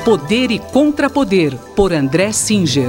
Poder e Contrapoder, por André Singer.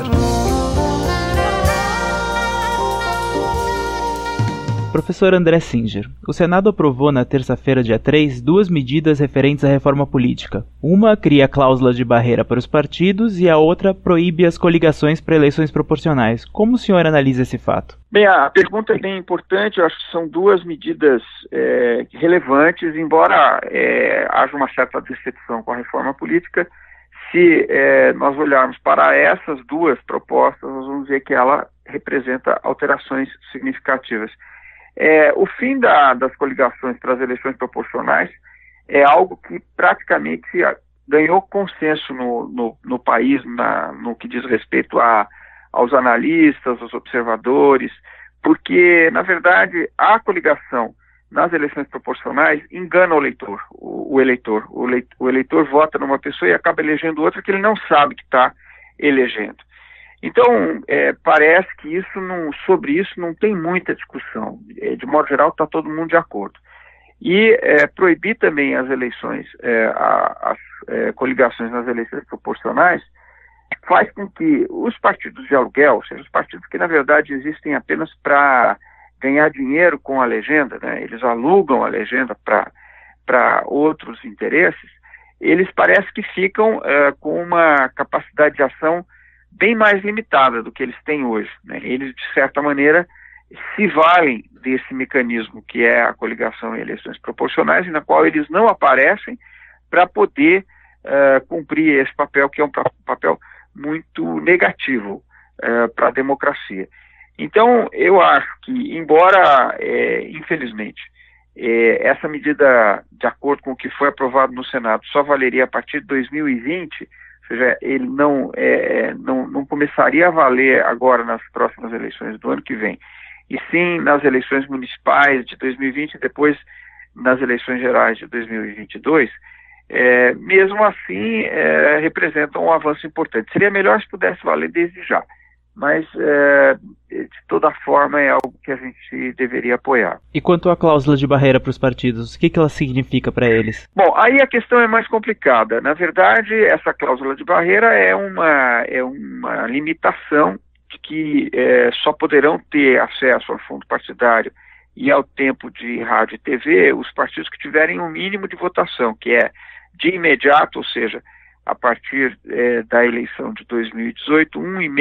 Professor André Singer, o Senado aprovou na terça-feira, dia 3, duas medidas referentes à reforma política. Uma cria cláusulas de barreira para os partidos e a outra proíbe as coligações para eleições proporcionais. Como o senhor analisa esse fato? Bem, a pergunta é bem importante. Eu acho que são duas medidas relevantes, embora haja uma certa decepção com a reforma política. Se nós olharmos para essas duas propostas, nós vamos ver que ela representa alterações significativas. O fim das coligações para as eleições proporcionais é algo que praticamente ganhou consenso no país, no que diz respeito aos analistas, aos observadores, porque, na verdade, a coligação nas eleições proporcionais engana o eleitor. O eleitor vota numa pessoa e acaba elegendo outra que ele não sabe que está elegendo. Então, parece que sobre isso não tem muita discussão. De modo geral, está todo mundo de acordo. E proibir também as eleições, as coligações nas eleições proporcionais, faz com que os partidos de aluguel, ou seja, os partidos que na verdade existem apenas para ganhar dinheiro com a legenda, né, eles alugam a legenda para outros interesses, eles parece que ficam com uma capacidade de ação bem mais limitada do que eles têm hoje, né? Eles, de certa maneira, se valem desse mecanismo que é a coligação em eleições proporcionais, na qual eles não aparecem para poder cumprir esse papel, que é um papel muito negativo para a democracia. Então, eu acho que, embora, infelizmente, essa medida, de acordo com o que foi aprovado no Senado, só valeria a partir de 2020, ou seja, ele não começaria a valer agora nas próximas eleições do ano que vem, e sim nas eleições municipais de 2020 e depois nas eleições gerais de 2022, mesmo assim representa um avanço importante. Seria melhor se pudesse valer desde já, mas de toda forma é algo que a gente deveria apoiar. E quanto à cláusula de barreira para os partidos, o que ela significa para eles? Bom, aí a questão é mais complicada. Na verdade, essa cláusula de barreira é uma limitação de que só poderão ter acesso ao fundo partidário e ao tempo de rádio e TV os partidos que tiverem um mínimo de votação, que é de imediato, ou seja, a partir da eleição de 2018,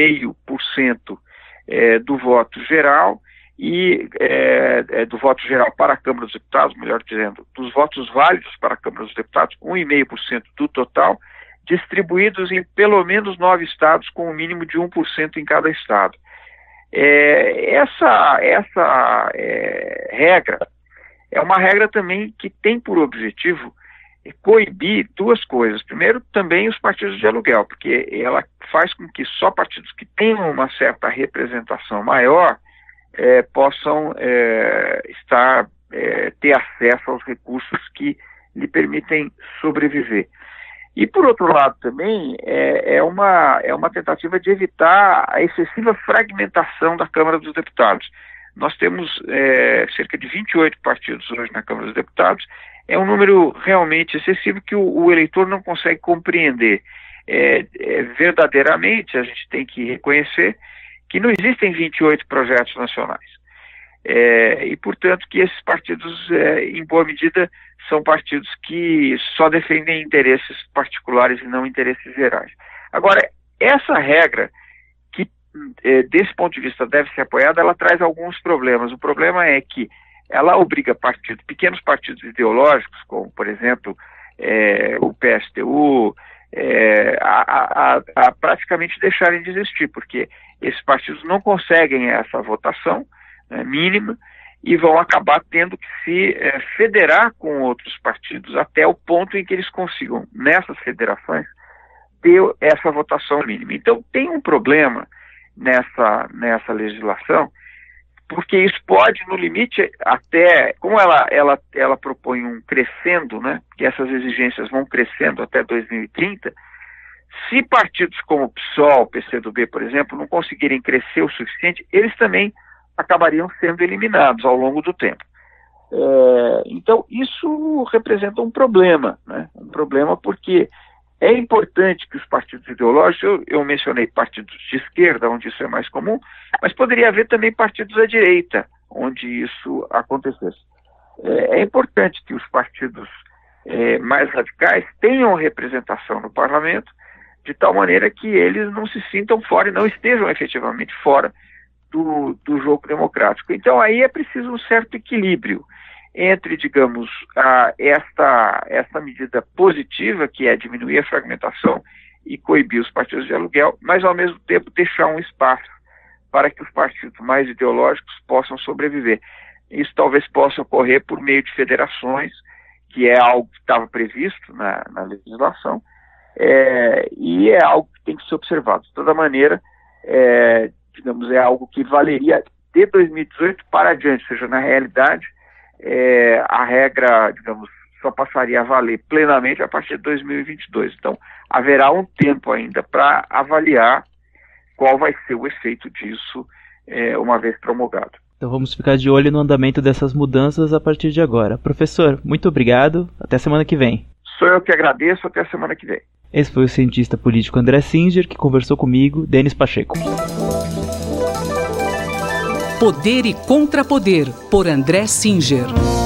1,5% do voto geral e do voto geral para a Câmara dos Deputados, melhor dizendo, dos votos válidos para a Câmara dos Deputados, 1,5% do total, distribuídos em pelo menos 9 estados, com um mínimo de 1% em cada estado. Essa regra é uma regra também que tem por objetivo coibir duas coisas. Primeiro, também os partidos de aluguel, porque ela faz com que só partidos que tenham uma certa representação maior possam ter acesso aos recursos que lhe permitem sobreviver. E, por outro lado, também é uma tentativa de evitar a excessiva fragmentação da Câmara dos Deputados. Nós temos cerca de 28 partidos hoje na Câmara dos Deputados. É um número realmente excessivo que o eleitor não consegue compreender. Verdadeiramente, a gente tem que reconhecer que não existem 28 projetos nacionais. E, portanto, que esses partidos, em boa medida, são partidos que só defendem interesses particulares e não interesses gerais. Agora, essa regra, que desse ponto de vista deve ser apoiada, ela traz alguns problemas. O problema é que ela obriga pequenos partidos ideológicos, como, por exemplo, o PSTU, a praticamente deixarem de existir, porque esses partidos não conseguem essa votação mínima e vão acabar tendo que se federar com outros partidos até o ponto em que eles consigam, nessas federações, ter essa votação mínima. Então, tem um problema nessa legislação, porque isso pode, no limite, até, como ela propõe um crescendo, né, que essas exigências vão crescendo até 2030, se partidos como o PSOL, PCdoB, por exemplo, não conseguirem crescer o suficiente, eles também acabariam sendo eliminados ao longo do tempo. Então, isso representa um problema, né? Um problema porque É importante que os partidos ideológicos, eu mencionei partidos de esquerda, onde isso é mais comum, mas poderia haver também partidos à direita, onde isso acontecesse. É importante que os partidos mais radicais tenham representação no parlamento, de tal maneira que eles não se sintam fora e não estejam efetivamente fora do jogo democrático. Então aí é preciso um certo equilíbrio entre, digamos, esta medida positiva, que é diminuir a fragmentação e coibir os partidos de aluguel, mas ao mesmo tempo deixar um espaço para que os partidos mais ideológicos possam sobreviver. Isso talvez possa ocorrer por meio de federações, que é algo que estava previsto na legislação, e é algo que tem que ser observado. De toda maneira, digamos, é algo que valeria de 2018 para adiante, ou seja, na realidade, a regra, digamos, só passaria a valer plenamente a partir de 2022. Então, haverá um tempo ainda para avaliar qual vai ser o efeito disso uma vez promulgado. Então vamos ficar de olho no andamento dessas mudanças a partir de agora. Professor, muito obrigado. Até semana que vem. Sou eu que agradeço. Até a semana que vem. Esse foi o cientista político André Singer, que conversou comigo, Denis Pacheco. Poder e Contrapoder, por André Singer.